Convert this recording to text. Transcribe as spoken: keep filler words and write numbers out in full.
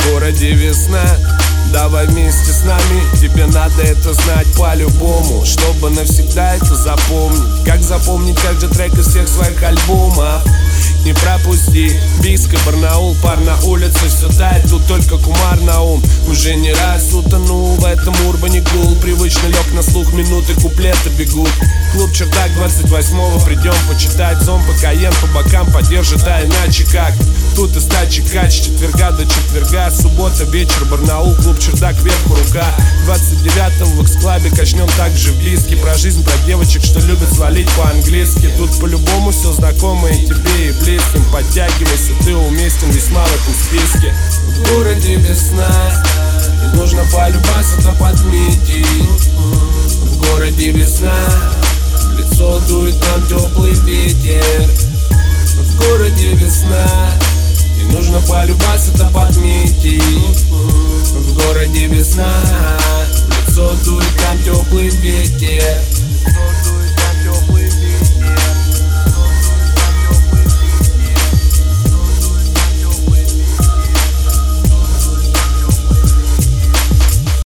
В городе весна, давай вместе с нами. Тебе надо это знать по-любому, чтобы навсегда это запомнить. Как запомнить каждый трек из всех своих альбомов? Не пропусти, Бийска, Барнаул, пар на улице, все тает, тут только кумар на ум. Уже не раз утонул в этом урбане гул. Привычно лег на слух, минуты куплеты бегут. Клуб Чердак двадцать восьмого, придем почитать. Зомб и Каен по бокам поддержит, а иначе как? Тут и стачи кач, с четверга до четверга. Суббота, вечер, Барнаул, клуб Чердак, вверху рука. двадцать девятого в X-клабе качнем также в Бийске. Про жизнь, про девочек, что любят свалить по-английски. Тут по-любому все знакомое тебе и близким. Подтягивайся, ты уместен весьма в этом списке. В городе весна, и нужно полюбаться, то подметить. В городе весна, в лицо дует нам теплый ветер. В городе весна, и нужно полюбаться, то подметить. В городе весна, в лицо дует нам теплый ветер.